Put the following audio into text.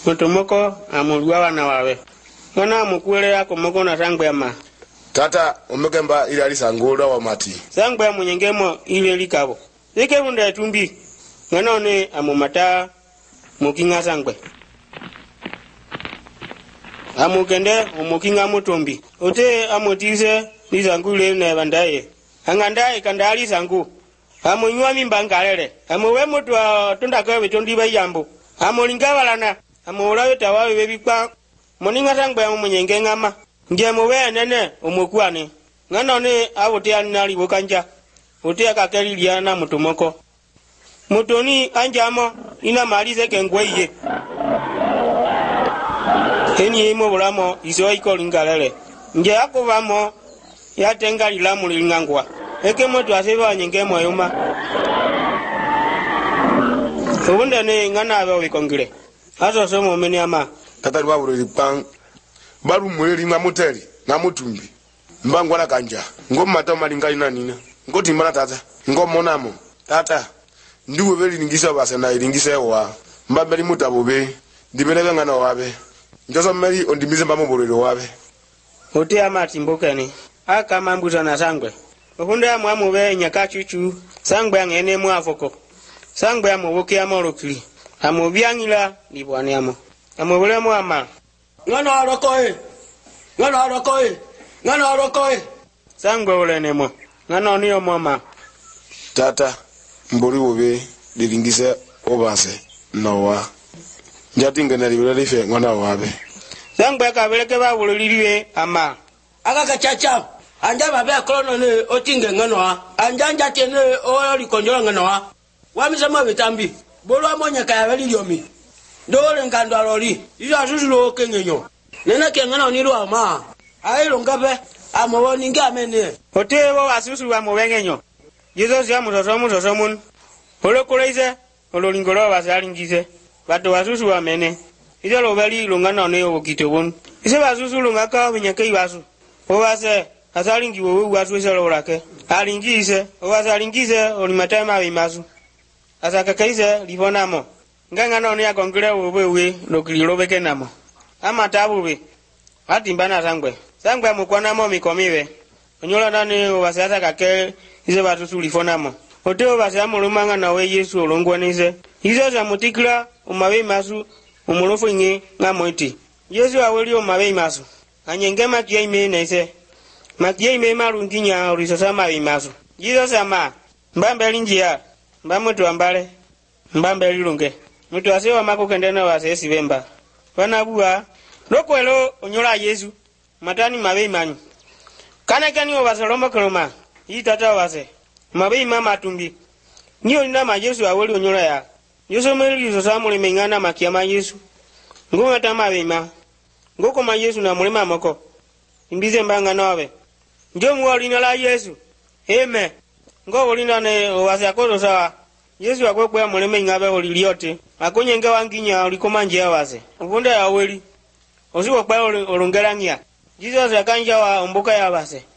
Mutomoko amulwa wana wawe. Mwana mukwele akomoko na sangwe ama. Tata omekemba ile alisangura wa mati. Sangwe munyengemo ile likabo. Ike hunda tumbi. Mwana one amumata mukinga sangwe. Amukende umukinga mutombi. Ote amotise lisangule na bandaye. Angandaye kandali sangu. Amunywa mimba ngalele. Amuwe mutu tundaka bitondi bayambo. Amulingabalana. Amulawe tawawe bebikwa. Moninga sangwe munyenge ngama. Nje muwe nene umukwane. Ngana ne abote anali bokanja. Ote akakelilia na mutomoko. Mutoni anjamo ina malize kengweye. Eni imo bulamo iso iko lingalele. Nje akobamo yatenga lilamu lingangwa. Eke moto aseba nyengemo yuma. Ubunda ne ngana abe wikongire. Aso somo meni ama. Tata lwaburo lipang. Baru mweli ngamuteli ngamutumbi. Mbangwana kanja. Ngomata malingali na nina. Ngoti mbana tata. Ngomonamo. Tata. Ndiwe beli lingisa basa na ilingisa wa. Mbabeli mutabobe. Dibeleka ngana wabe. Njoso meri ondimize mbamubulilo wabe. Ote amati mbokani. Aka mambuza na sangwe. Okunda ya mwamube nyaka chuchu. Sangwe ya ngene mwafoko. Sangwe ya mwoke ya morokili. Amubiangila libwani amo. Amubule mwama. Ngana harokoe. Ngana harokoe. Ngana harokoe. Sangwe ule nemo. Ngana oniyo mwama. Tata. Mburi wobe. Lilingisa obase. Nowa. Njatinga na libele life ngana wabe. Sangwe kabeleke ba buliliwe ama. Aka kachacha. Anja babe akolono ne otinge ngano. Anja tene o likonjola ngano. Wamisema betambi. Bolo amonya kaya bali yomi. Dole ngando alori. Izo asusulo kengenyo. Nena kengana oniru ama. Ailo ngabe amowoni ngamene. Otewo asusu wa mowengenyo. Jesus ya musosomun. Holokoleize ololingolo basalingise. Bato wasusu wa mene. Izo lobali lungana ne okitobon. Ise basusu lungaka binyake ibasu. Obase asalingi wo wasu selo lake. Alingise, owasalingise olimatema bimasu. Asakakaize libonamo. Nganga ne akongire wowe lokilobeke namo. Ama tabuwe. Atimbana sangwe. Sangwe mukwana mo mikomiwe. Onyola nane obasata kake ize basusu lifonamo. Oteo basa mulumanga nawe Yesu olongwanise. Izo za mutikla umabe masu umulofu nge ngamoiti. Yesu aweli umabe masu. Anyengema kiyaime nese. Makiyaime marunginya orisosa mabe masu. Izo sama mbambe linjia mbamutu ambale mbambe lilunge. Mutu asewa mako kendena wasesi bemba. Wanabua lokwelo onyola Yesu matani mabe manyu. Kana kani obasolomba koloma. Itata wase. Mabe mama tumbi. Niyo ndama Yesu aweli onyola ya. Yesu meli sosa mulime ngana makiyama Yesu. Ngoma tama bema. Ngoko ma Yesu na mulima moko. Imbize mbanga nawe. Njo mwali na la Yesu. Amen. Ngo olina ne wase akozo sawa. Yesu akwekwe mulime ngabe oliliote. Akonyenge wanginya olikomanje awase. Ubunda ya aweli. Osiwo kwa olongelanya. Jesus akanja wa omboka ya wase.